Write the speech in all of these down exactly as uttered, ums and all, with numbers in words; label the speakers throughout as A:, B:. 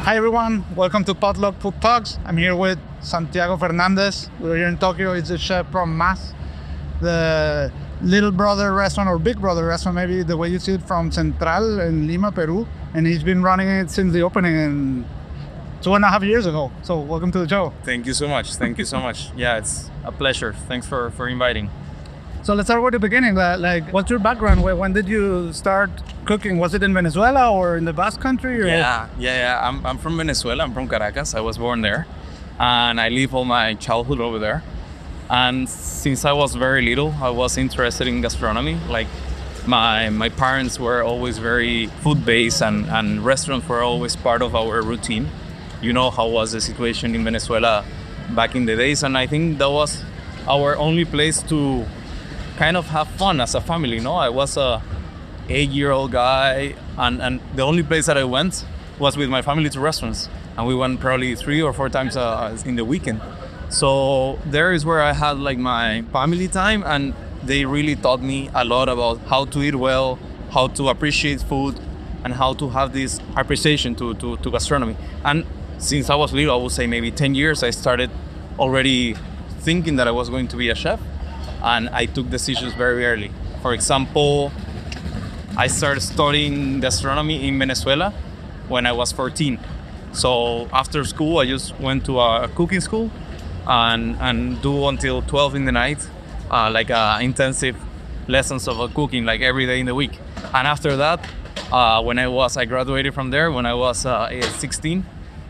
A: Hi everyone, welcome to Potluck Food Talks. I'm here with Santiago Fernandez. We're here in Tokyo. He's a chef from Mas, the little brother restaurant or big brother restaurant, maybe the way you see it, from Central in Lima, Peru. And he's been running it since the opening in two and a half years ago. So welcome to the show.
B: Thank you so much. Thank you so much. Yeah, it's a pleasure. Thanks for, for inviting.
A: So let's start with the beginning. Like, what's your background? When did you start cooking? Was it in Venezuela or in the Basque Country? Or?
B: Yeah, yeah, yeah. I'm, I'm from Venezuela. I'm from Caracas. I was born there. And I lived all my childhood over there. And since I was very little, I was interested in gastronomy. Like, my my parents were always very food-based, and, and restaurants were always part of our routine. You know how was the situation in Venezuela back in the days. And I think that was our only place to kind of have fun as a family. No, I was a eight-year-old guy, and, and the only place that I went was with my family to restaurants, and we went probably three or four times uh, in the weekend. So there is where I had like my family time, and they really taught me a lot about how to eat well, how to appreciate food, and how to have this appreciation to, to, to gastronomy. And since I was little, I would say maybe ten years, I started already thinking that I was going to be a chef. And I took decisions very early. For example, I started studying gastronomy in Venezuela when I was fourteen. So after school, I just went to a cooking school and, and do until twelve in the night, uh, like uh, intensive lessons of uh, cooking, like every day in the week. And after that, uh, when I was, I graduated from there when I was uh, sixteen.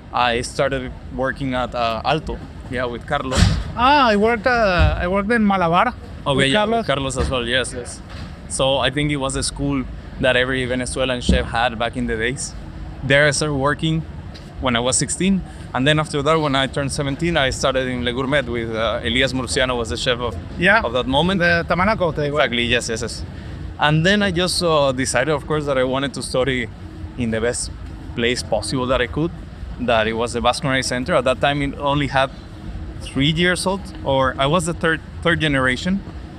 B: I started working at uh, Alto, yeah, with Carlos.
A: Ah, I worked. Uh, I worked in Malabar.
B: Okay,
A: with
B: yeah,
A: Carlos.
B: with Carlos as well. Yes, yes. So I think it was a school that every Venezuelan chef had back in the days. There I started working when I was sixteen, and then after that, when I turned seventeen, I started in Le Gourmet with uh, Elias Murciano was the chef of
A: Yeah,
B: of that moment.
A: The Tamanaco. They
B: Exactly. Yes, yes, yes. And then I just uh, decided, of course, that I wanted to study in the best place possible that I could. That it was the Basque Culinary Center. At that time, it only had three years old, or I was the third third generation.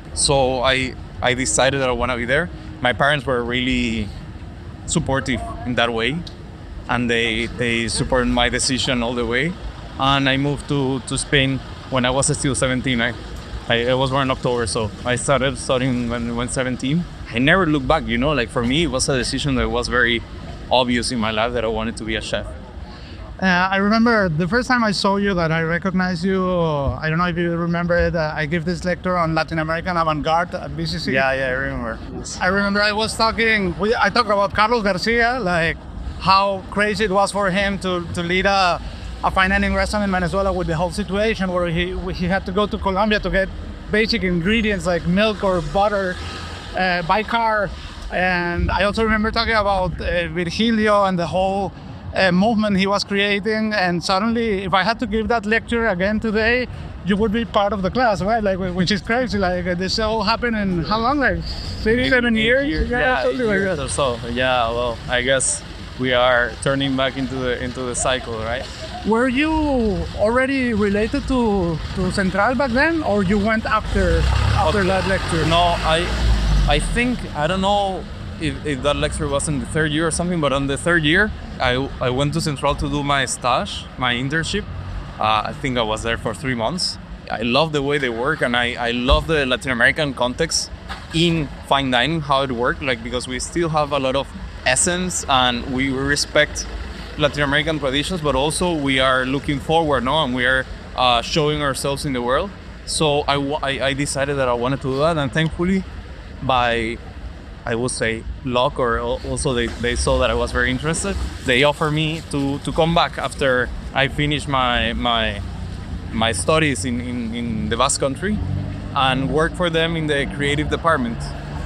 B: So I I decided that I want to be there. My parents were really supportive in that way, and they they supported my decision all the way. And I moved to, to Spain when I was still seventeen. I, I I was born in October, so I started studying when I was seventeen. I never looked back, you know. Like for me, it was a decision that was very obvious in my life that I wanted to be a chef.
A: Uh, I remember the first time I saw you that I recognized you. I don't know if you remember it. Uh, I gave this lecture on Latin American avant-garde at B C C.
B: Yeah, yeah, I remember.
A: I remember I was talking, we, I talked about Carlos Garcia, like how crazy it was for him to, to lead a, a fine dining restaurant in Venezuela with the whole situation where he, he had to go to Colombia to get basic ingredients like milk or butter uh, by car. And I also remember talking about uh, Virgilio and the whole Uh, movement he was creating, and suddenly if I had to give that lecture again today, you would be part of the class, right? Like, which is crazy. Like uh, this all happened in how long? Like six, seven years?
B: years
A: Yeah,
B: yeah,
A: something like
B: years
A: that.
B: or so. Yeah, well, I guess we are turning back into the into the cycle, right?
A: Were you already related to to Central back then, or you went after after
B: Okay.
A: that lecture?
B: No, I I think I don't know if, if that lecture was in the third year or something, but on the third year, I I went to Central to do my stage, my internship. Uh, I think I was there for three months. I love the way they work, and I, I love the Latin American context in fine dining, how it works, like because we still have a lot of essence and we respect Latin American traditions, but also we are looking forward, no, and we are uh, showing ourselves in the world. So I, I, I decided that I wanted to do that, and thankfully, by I would say luck, or also they, they saw that I was very interested. They offered me to, to come back after I finished my my my studies in, in, in the Basque Country and work for them in the creative department.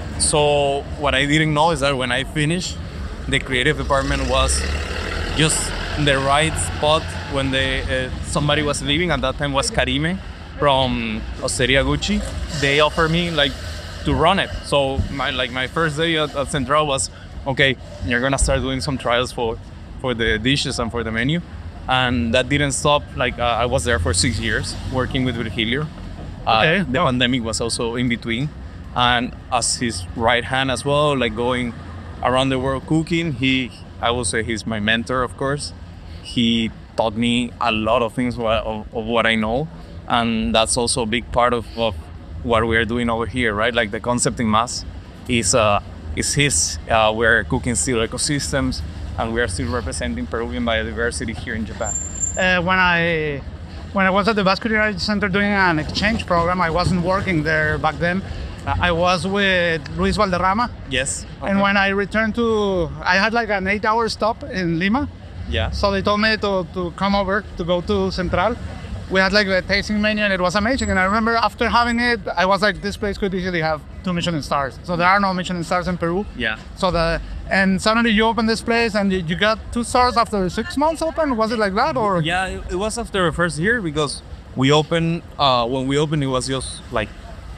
B: So what I didn't know is that when I finished, the creative department was just in the right spot when they, uh, somebody was leaving. At that time was Karime from Osteria Gucci. They offered me like to run it. So my like my first day at, at Central was, okay, you're gonna start doing some trials for for the dishes and for the menu. And that didn't stop. Like uh, I was there for six years working with Virgilio. Uh,
A: Okay.
B: The pandemic was also in between, and as his right hand as well, like going around the world cooking. He, I would say, he's my mentor, of course. he taught me a lot of things of, of what I know, and that's also a big part of, of what we are doing over here, right? Like the concept in Más is uh, is his. Uh, we're cooking still ecosystems, and we are still representing Peruvian biodiversity here in Japan.
A: Uh, when I when I was at the Vascular Center doing an exchange program, I wasn't working there back then. I was with Luis Valderrama.
B: Yes. Okay.
A: And when I returned to, I had like an eight-hour stop in Lima.
B: Yeah.
A: So they told me to, to come over to go to Central. We had like a tasting menu and it was amazing. And I remember after having it, I was like, this place could easily have two Michelin stars. So there are no Michelin stars in Peru.
B: Yeah.
A: So the and suddenly you open this place and you, you got two stars after six months open. Was it like that or?
B: Yeah, it, it was after the first year because we opened. Uh, when we opened, it was just like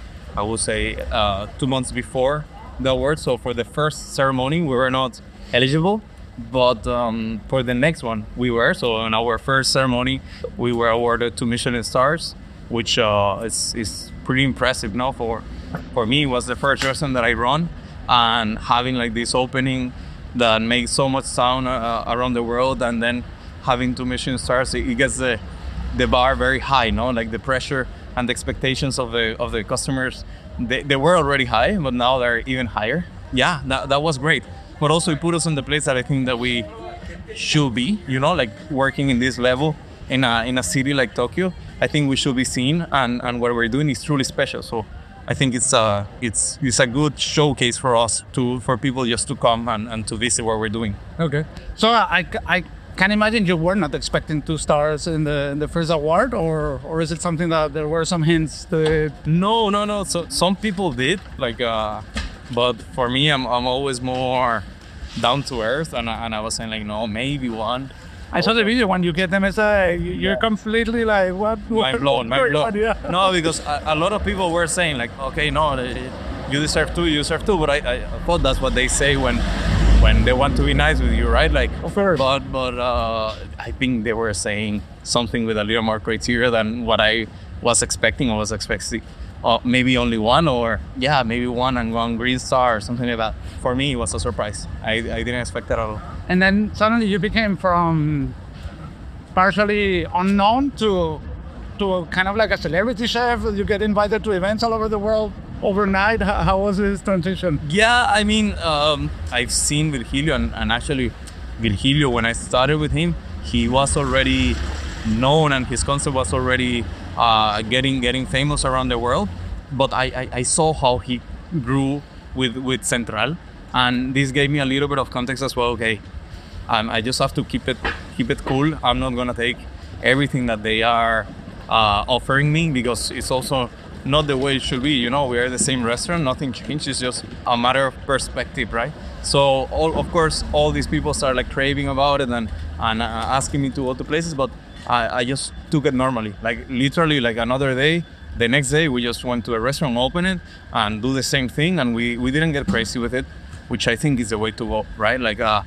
B: I would say uh, two months before the award. So for the first ceremony, we were not eligible. But um, for the next one, we were. So in our first ceremony, we were awarded two Michelin stars, which uh, is, is pretty impressive. No, for for me, it was the first restaurant that I run, and having like this opening that makes so much sound uh, around the world, and then having two Michelin stars, it, it gets the the bar very high. No, like the pressure and the expectations of the of the customers, they, they were already high, but now they're even higher. Yeah, that that was great. But also it put us in the place that I think that we should be, you know, like working in this level in a in a city like Tokyo. I think we should be seen, and, and what we're doing is truly special. So I think it's a it's it's a good showcase for us to for people just to come and, and to visit what we're doing.
A: Okay. So I, I can imagine you were not expecting two stars in the in the first award, or or is it something that there were some hints that?
B: No, no, no. So some people did like. Uh, But for me, I'm I'm always more down to earth, and I, and I was saying like, no, maybe one.
A: I saw the video when you get them. It's like you're
B: Yeah.
A: completely like what?
B: Mind blown, mind blown.
A: Yeah.
B: No, because a, a lot of people were saying like, okay, no, they- you deserve two, you deserve two. But I, I thought that's what they say when when they want to be nice with you, right? Like,
A: Of course.
B: But but uh, I think they were saying something with a little more criteria than what I was expecting. I was expecting. Uh, maybe only one, or yeah, maybe one and one green star or something like that. For me, it was a surprise. I, I didn't expect that at all.
A: And then suddenly you became from partially unknown to to kind of like a celebrity chef. You get invited to events all over the world overnight. How, how was this transition?
B: Yeah, I mean, um, I've seen Virgilio, and, and actually, Virgilio, when I started with him, he was already known, and his concept was already uh, getting getting famous around the world. But I, I, I saw how he grew with with Central, and this gave me a little bit of context as well. Okay, um, I just have to keep it keep it cool. I'm not gonna take everything that they are uh, offering me, because it's also not the way it should be. You know, we are the same restaurant, nothing changed. It's just a matter of perspective, right? So, all, of course, all these people start like craving about it and, and uh, asking me to go to places, but I, I just took it normally. Like literally, like another day, the next day, we just went to a restaurant, open it, and do the same thing, and we, we didn't get crazy with it, which I think is the way to go, right? Like, uh,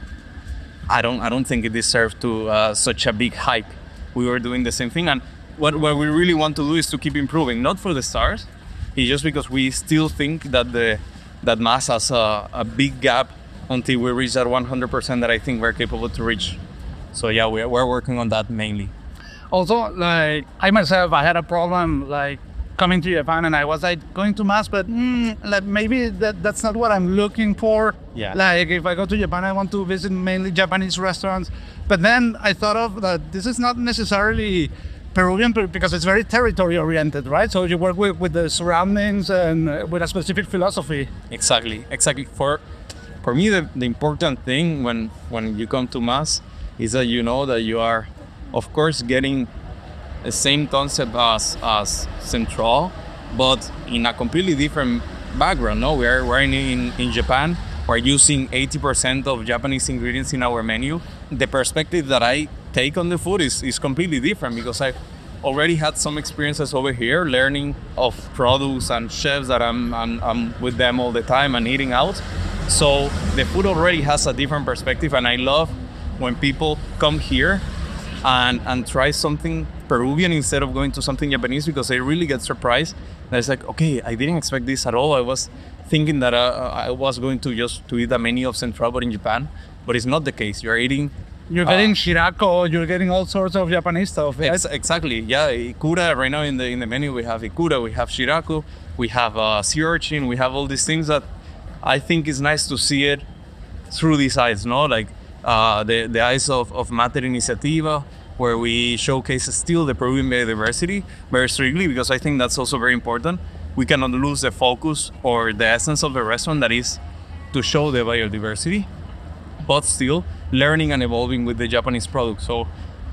B: I don't I don't think it deserved to uh, such a big hype. We were doing the same thing, and what, what we really want to do is to keep improving, not for the stars. It's just because we still think that the that Más has a, a big gap until we reach that one hundred percent that I think we're capable to reach. So yeah, we're, we're working on that mainly.
A: Also, like I myself, I had a problem like coming to Japan, and I was like going to Más, but mm, like maybe that that's not what I'm looking for.
B: Yeah.
A: Like if I go to Japan, I want to visit mainly Japanese restaurants. But then I thought of that this is not necessarily Peruvian, because it's very territory oriented, right? So you work with, with the surroundings and uh, with a specific philosophy.
B: Exactly, exactly. For for me, the, the important thing when when you come to Más is that you know that you are, of course, getting the same concept as as Central, but in a completely different background. No, we're we're in in, in Japan. We're using eighty percent of Japanese ingredients in our menu. The perspective that I take on the food is, is completely different, because I already had some experiences over here learning of products and chefs that I'm, I'm I'm with them all the time and eating out. So the food already has a different perspective, and I love when people come here and and try something Peruvian instead of going to something Japanese, because they really get surprised. And it's like, okay, I didn't expect this at all. I was thinking that uh, I was going to just to eat a menu of Central, but in Japan, but it's not the case. You're eating
A: You're
B: Uh,
A: getting shirako, you're getting all sorts of Japanese stuff. Right?
B: Ex- exactly. Yeah, ikura. Right now in the in the menu we have ikura, we have shiraku, we have uh, sea urchin, we have all these things that I think is nice to see it through these eyes, no? Like uh, the the eyes of of Mater Iniciativa, where we showcase still the Peruvian biodiversity very strictly, because I think that's also very important. We cannot lose the focus or the essence of the restaurant, that is to show the biodiversity, but still learning and evolving with the Japanese product. So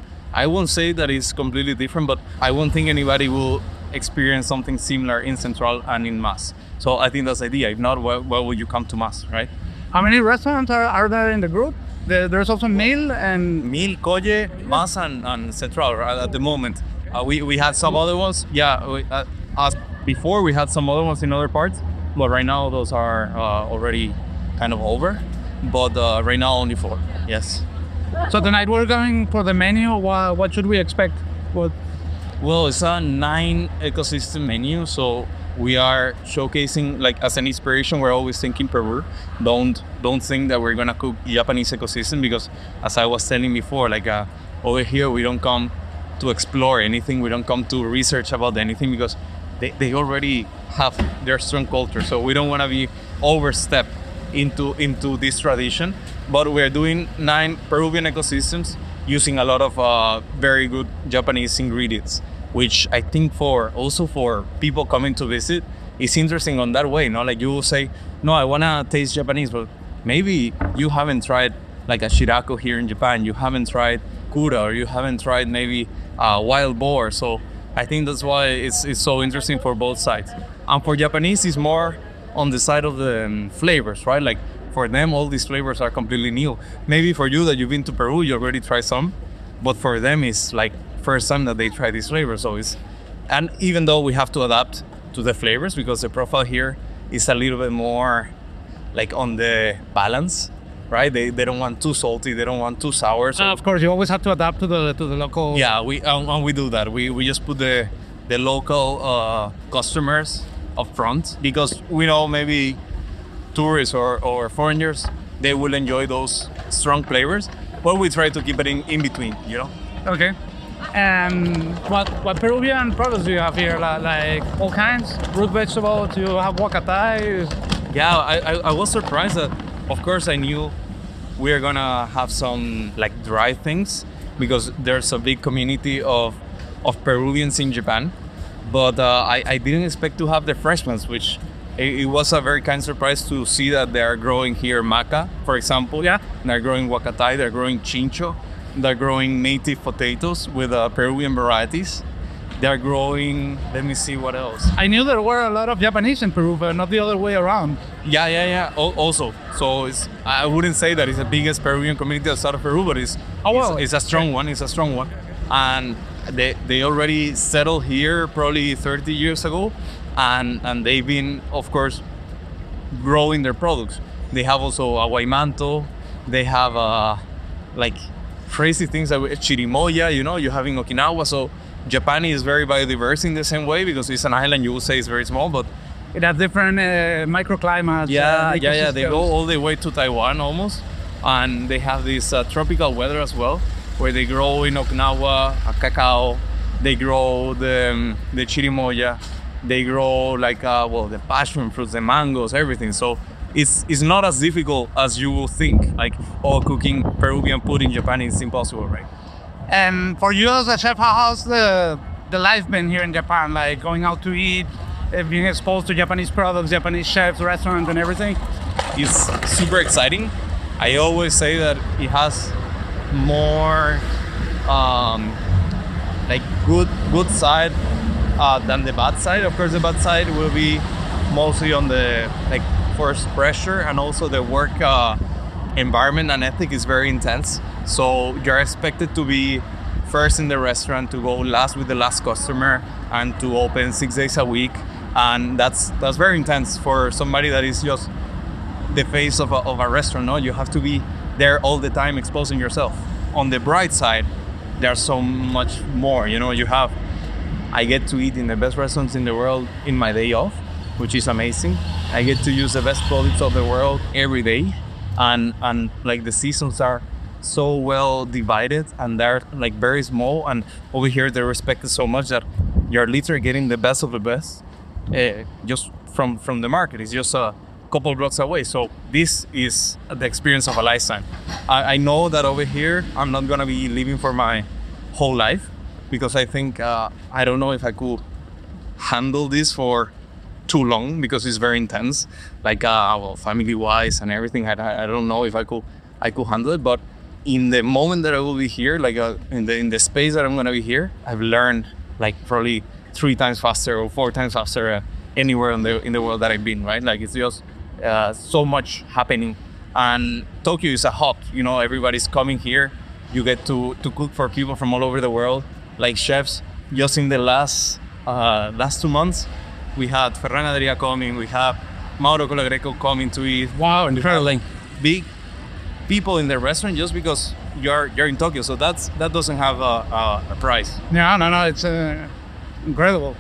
B: I won't say that it's completely different, but I won't think anybody will experience something similar in Central and in Mas. So I think that's the idea. If not, why, why would you come to Mas, right?
A: How many restaurants are, are there in the group? There, there's also Mil and...
B: Mil, Colle, Mas, and, and Central right, at the moment. Uh, we, we had some other ones. Yeah, we, uh, as before we had some other ones in other parts, but right now those are uh, already kind of over. But uh, right now only four, yes.
A: So tonight we're going for the menu. What, what should we expect? What?
B: Well, it's a nine ecosystem menu, so we are showcasing, like, as an inspiration, we're always thinking Peru. Don't don't think that we're gonna cook Japanese ecosystem, because as I was telling before, like uh, over here we don't come to explore anything, we don't come to research about anything, because they, they already have their strong culture. So we don't want to be overstep into into this tradition, but we're doing nine Peruvian ecosystems using a lot of uh, very good Japanese ingredients, which I think for also for people coming to visit, it's interesting on that way. No, like you will say, no, I wanna taste Japanese, but maybe you haven't tried like a shirako here in Japan, you haven't tried kura, or you haven't tried maybe uh, wild boar. So I think that's why it's it's so interesting for both sides. And for Japanese, it's more on the side of the um, flavors, right? Like for them, all these flavors are completely new. Maybe for you that you've been to Peru, you already tried some, but for them, it's like first time that they try these flavors. So it's, and even though we have to adapt to the flavors, because the profile here is a little bit more like on the balance, right? They they don't want too salty, they don't want too sour. So
A: Uh, of course, you always have to adapt to the to the local.
B: yeah, we um, and we do that. We we just put the the local uh, customers up front, because we know maybe tourists or, or foreigners, they will enjoy those strong flavors, but we try to keep it in, in between, you know?
A: Okay. And what what Peruvian products do you have here? Like, like all kinds, root vegetables. You have huacatai.
B: Yeah, I, I, I was surprised that, of course, I knew we are gonna have some like dry things, because there's a big community of of Peruvians in Japan, but uh, I, I didn't expect to have the fresh ones, which it, it was a very kind surprise to see that they are growing here maca, for example.
A: Yeah.
B: They're growing huacatai, they're growing chincho, they're growing native potatoes with uh, Peruvian varieties. They're growing, let me see what else.
A: I knew there were a lot of Japanese in Peru, but not the other way around.
B: Yeah, yeah, yeah. Al- Also, so it's, I wouldn't say that it's the biggest Peruvian community outside of Peru, but it's
A: Oh, well.
B: it's, it's a strong one. It's a strong one, and they they already settled here probably thirty years ago, and and they've been, of course, growing their products. They have also a guaymanto. They have uh, like crazy things like chirimoya. You know, you have in Okinawa. So Japan is very biodiverse in the same way, because it's an island. You would say it's very small, but
A: It has different uh, microclimates.
B: yeah,
A: uh,
B: yeah, yeah. They go
A: ecosystems.
B: all the way to Taiwan almost, and they have this uh, tropical weather as well, where they grow in Okinawa a cacao. They grow the um, the chirimoya. They grow like uh, well the passion fruits, the mangoes, everything. So it's it's not as difficult as you will think. Like, oh, cooking Peruvian food in Japan is impossible, right?
A: And for you as a chef, how, how's the the life been here in Japan? Like going out to eat, uh, being exposed to Japanese products, Japanese chefs, restaurants, and everything.
B: It's super exciting. I always say that it has more um, like good good side uh, than the bad side. Of course, the bad side will be mostly on the like forced pressure, and also the work uh, environment and ethic is very intense. So you're expected to be first in the restaurant, to go last with the last customer, and to open six days a week, and that's that's very intense for somebody that is just the face of a, of a restaurant. No, you have to be there all the time, exposing yourself. On the bright side, there's so much more. You know, you have, I get to eat in the best restaurants in the world in my day off, which is amazing. I get to use the best products of the world every day, and and like the seasons are so well divided, and they're like very small. And over here, they respect it so much that you're literally getting the best of the best, uh, just from from the market. It's just a couple blocks away. So this is the experience of a lifetime. I, I know that over here, I'm not gonna be living for my whole life, because I think uh, I don't know if I could handle this for too long, because it's very intense, like uh, well, family wise and everything. I, I don't know if I could I could handle it. But in the moment that I will be here, like uh, in the in the space that I'm gonna be here, I've learned like probably three times faster or four times faster uh, anywhere in the in the world that I've been. Right, like it's just uh, so much happening. And Tokyo is a hub. You know, everybody's coming here. You get to to cook for people from all over the world, like chefs. Just in the last uh, last two months, we had Ferran Adrià coming, we have Mauro Colagreco coming to eat.
A: Wow, incredible.
B: Like big people in the restaurant just because you're you're in Tokyo. So that's that doesn't have a, a, a price.
A: Yeah, no, no, it's uh, incredible.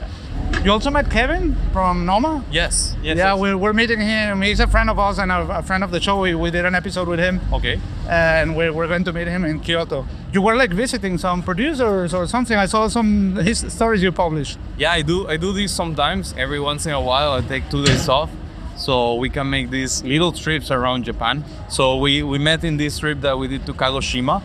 A: You also met Kevin from Noma?
B: Yes. yes
A: Yeah,
B: yes.
A: we're, we're meeting him. He's a friend of ours and a, a friend of the show. We, we did an episode with him.
B: Okay.
A: And we're, we're going to meet him in Kyoto. You were like visiting some producers or something. I saw some his stories you published.
B: Yeah, I do. I do this sometimes. Every once in a while, I take two days off, so we can make these little trips around Japan. So we, we met in this trip that we did to Kagoshima.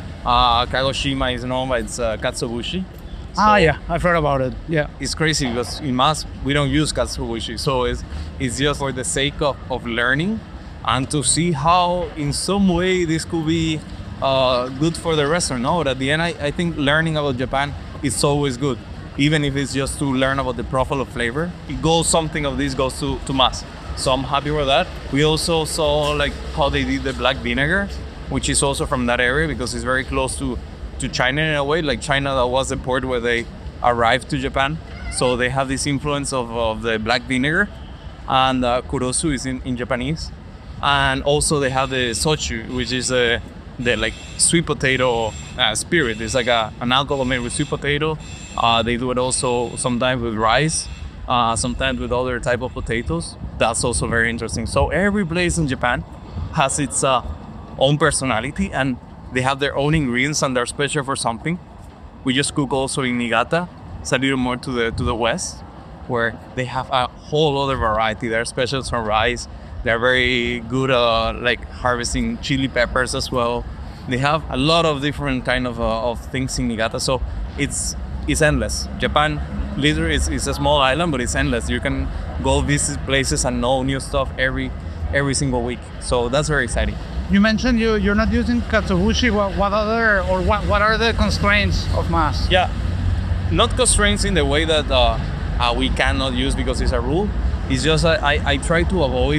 B: Uh, Kagoshima is known by its uh, katsuobushi. So
A: ah, yeah, I've heard about it. Yeah.
B: it's crazy because in mass we don't use katsuobushi, so it's it's just for the sake of, of learning and to see how in some way this could be uh, good for the restaurant. No, but at the end, I, I think learning about Japan is always good, even if it's just to learn about the profile of flavor. It goes something of this goes to, to mass, so I'm happy with that. We also saw like how they did the black vinegar, which is also from that area because it's very close to to China in a way. Like China, that was the port where they arrived to Japan, so they have this influence of, of the black vinegar. And uh, kurosu is in, in Japanese, and also they have the sochu, which is a the like sweet potato uh, spirit. It's like a, an alcohol made with sweet potato. Uh, they do it also sometimes with rice, uh, sometimes with other type of potatoes. That's also very interesting. So every place in Japan has its uh, own personality, and they have their own ingredients and they're special for something. We just cook also in Niigata. It's a little more to the to the west, where they have a whole other variety. They're special on rice. They're very good uh, like harvesting chili peppers as well. They have a lot of different kind of uh, of things in Niigata. So it's it's endless. Japan literally is, is a small island, but it's endless. You can go visit places and know new stuff every every single week. So that's very exciting.
A: You mentioned you, you're not using katsuobushi. What, what other, or what, what are the constraints of mass?
B: Yeah, not constraints in the way that uh, uh, we cannot use because it's a rule. It's just uh, I, I try to avoid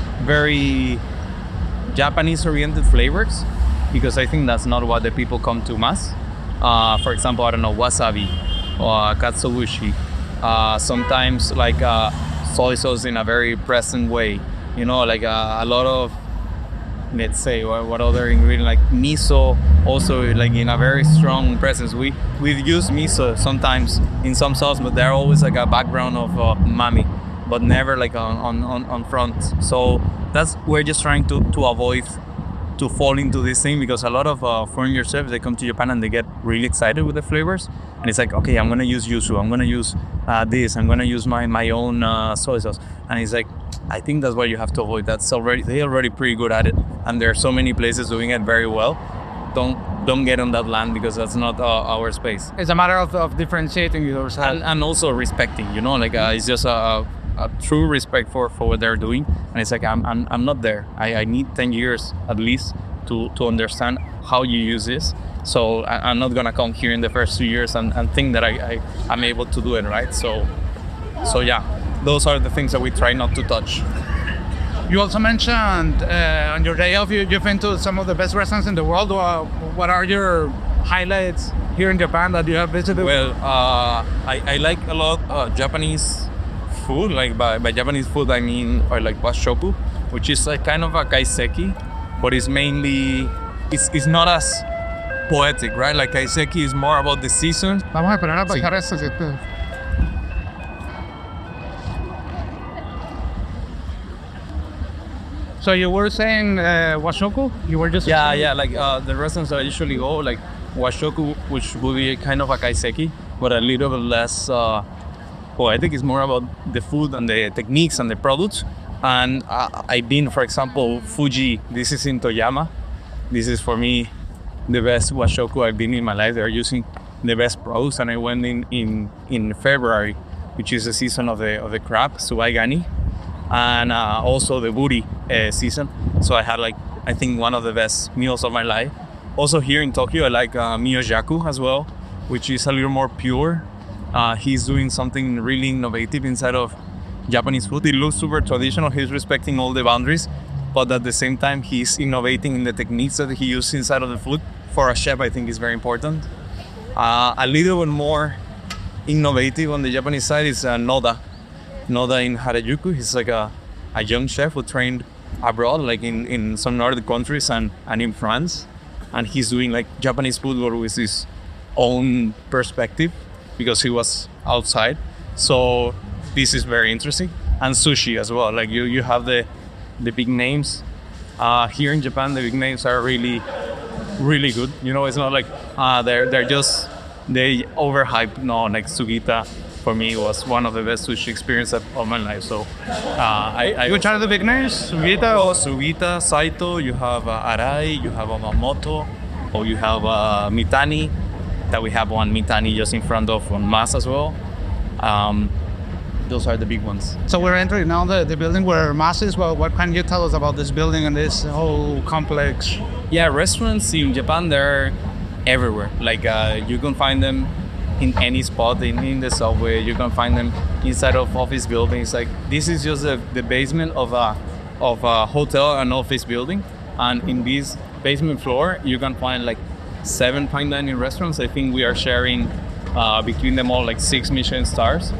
B: very Japanese-oriented flavors because I think that's not what the people come to mass. Uh, for example, I don't know, wasabi or katsuobushi. Uh, sometimes like uh, soy sauce in a very present way. You know, like uh, a lot of, let's say, what, what other ingredient, like miso, also like in a very strong presence. We we've used miso sometimes in some sauce, but they're always like a background of uh, umami, but never like on, on, on front. So that's, we're just trying to, to avoid to fall into this thing, because a lot of uh, foreign chefs, they come to Japan and they get really excited with the flavors, and it's like, okay, I'm gonna use yuzu, I'm gonna use uh, this, I'm gonna use my my own uh, soy sauce, and it's like, I think that's what you have to avoid. That's already, they're already pretty good at it, and there are so many places doing it very well. Don't don't get on that land because that's not uh, our space.
A: It's a matter of, of differentiating yourself.
B: And, and also respecting, you know, like uh, it's just a, a true respect for, for what they're doing. And it's like, I'm I'm, I'm not there. I, I need ten years at least to, to understand how you use this. So I, I'm not gonna come here in the first two years and, and think that I, I, I'm able to do it, right? So so yeah, those are the things that we try not to touch.
A: You also mentioned uh, on your day off, you, you've been to some of the best restaurants in the world. Uh, what are your highlights here in Japan that you have visited?
B: Well, uh, I, I like a lot uh, Japanese food. Like by, by Japanese food, I mean, or like washoku, which is like kind of a kaiseki, but it's mainly, it's, it's not as poetic, right? Like kaiseki is more about the seasons.
A: Vamos a esperar a bajar
B: Sí.
A: esto. ¿Sí? So So you were saying uh, washoku? You were just
B: Yeah, yeah. Like uh, the restaurants I usually go, like washoku, which would be kind of a kaiseki, but a little bit less. Uh, well, I think it's more about the food and the techniques and the products. And uh, I've been, for example, Fuji. This is in Toyama. This is for me the best washoku I've been in my life. They're using the best products, and I went in in, in February, which is the season of the of the crab, suwaigani, and uh, also the buri uh, season. So I had like I think one of the best meals of my life. Also here in Tokyo, I like uh, Miyojaku as well, which is a little more pure. Uh, he's doing something really innovative inside of Japanese food. It looks super traditional. He's respecting all the boundaries, but at the same time, he's innovating in the techniques that he uses inside of the food. For a chef, I think is very important. Uh, a little bit more innovative on the Japanese side is uh, Noda. Noda in Harajuku. He's like a, a young chef who trained abroad, like in, in some northern countries and, and in France. And he's doing like Japanese food with his own perspective because he was outside. So this is very interesting. And sushi as well. Like you, you have the the big names. Uh, here in Japan, the big names are really, really good. You know, it's not like uh, they're they're just they overhyped. No, like Sugita for me was one of the best sushi experiences of my life. So uh, I, I
A: Which are the big names? Sugita
B: Oh,
A: or
B: Sugita, Saito, you have uh, Arai, you have Amamoto, or you have uh, Mitani, that we have one Mitani just in front of on Mas as well. Um, those are the big ones.
A: So we're entering now the, the building where Mas is. Well, what can you tell us about this building and this whole complex?
B: Yeah, restaurants in Japan, they're everywhere. Like uh, you can find them in any spot, in, in the subway, you can find them inside of office buildings. Like this is just the, the basement of a, of a hotel and office building. And in this basement floor, you can find like seven fine dining restaurants. I think we are sharing uh, between them all like six Michelin stars.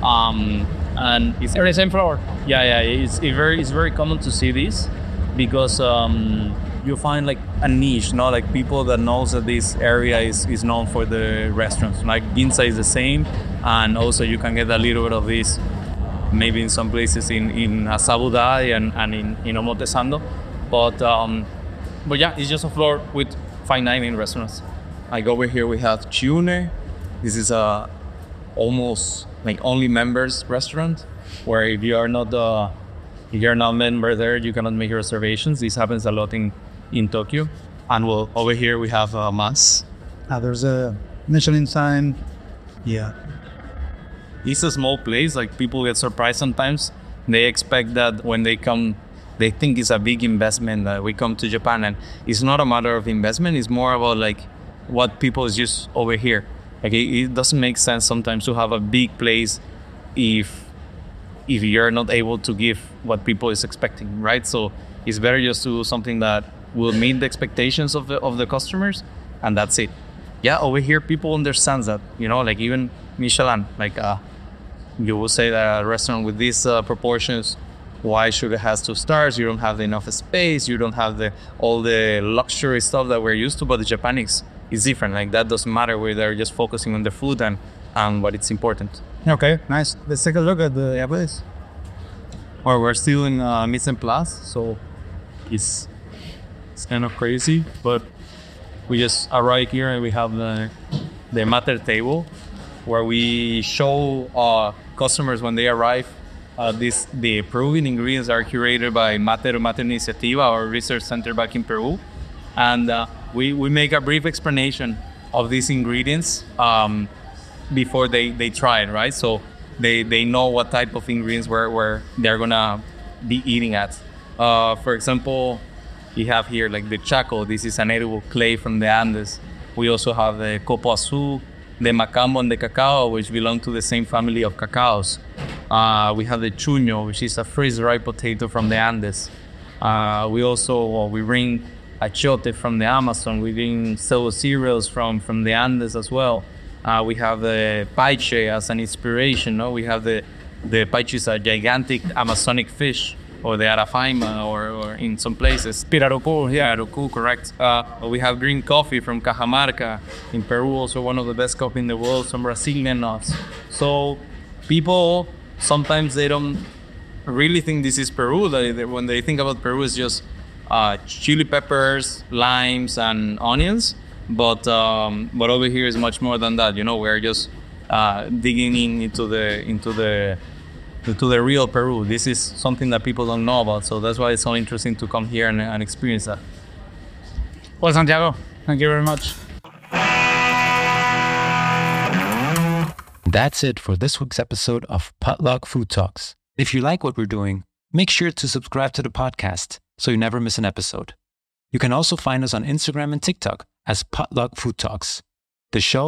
B: Um, and it's
A: On the same floor.
B: yeah, yeah, it's it very it's very common to see this because um, you find like a niche, no, like people that knows that this area is, is known for the restaurants. Like Ginza is the same, and also you can get a little bit of this maybe in some places in in Asabudai and, and in in Omotesando, but um, but yeah, it's just a floor with fine dining restaurants. Like over here we have Chiune. This is a almost like only members restaurant, where if you are not uh, if you're not a member there, you cannot make reservations. This happens a lot in, in Tokyo. And well, over here we have uh, Mas.
A: Ah, there's a Michelin sign.
B: Yeah. It's a small place. Like people get surprised sometimes. They expect that when they come, they think it's a big investment that we come to Japan, and it's not a matter of investment. It's more about like what people is just over here. Like it, it doesn't make sense sometimes to have a big place if if you're not able to give what people is expecting, right? So it's better just to do something that will meet the expectations of the of the customers, and that's it. Yeah, over here people understand that, you know, like even Michelin, like uh, you will say that a restaurant with these uh, proportions, why should it has two stars? You don't have enough space. You don't have the all the luxury stuff that we're used to. But the Japanese is different. Like that doesn't matter. Where they're just focusing on the food and and what it's important.
A: Okay, nice. Let's take a look at the place.
B: Or we're still in uh, mise en place, so it's it's kind of crazy. But we just arrived here and we have the the mater table, where we show uh, customers when they arrive. Uh, this the Peruvian ingredients are curated by Mater Mater Iniciativa, our research center back in Peru, and uh, we we make a brief explanation of these ingredients um, before they, they try it, right? So they, they know what type of ingredients where where they're gonna be eating at. Uh, for example, we have here like the chaco. This is an edible clay from the Andes. We also have the copoazu, the macambo, and the cacao, which belong to the same family of cacaos. Uh, we have the chuño, which is a freeze-dried potato from the Andes. Uh, we also well, we bring achiote from the Amazon. We bring cebo cereals from, from the Andes as well. Uh, we have the paiche as an inspiration. No, we have the the paiche is a gigantic Amazonic fish, or the arafaima, or, or in some places pirarucu. Yeah, pirarucu, correct. Uh, we have green coffee from Cajamarca in Peru, also one of the best coffee in the world. Some Brazilian nuts. So people sometimes they don't really think this is Peru. They, they, when they think about Peru, it's just uh, chili peppers, limes, and onions. But um, but over here is much more than that. You know, we're just uh, digging in into the into the to the real Peru. This is something that people don't know about. So that's why it's so interesting to come here and, and experience that.
A: Well, Santiago, thank you very much.
C: That's it for this week's episode of Potluck Food Talks. If you like what we're doing, make sure to subscribe to the podcast so you never miss an episode. You can also find us on Instagram and TikTok as Potluck Food Talks. The show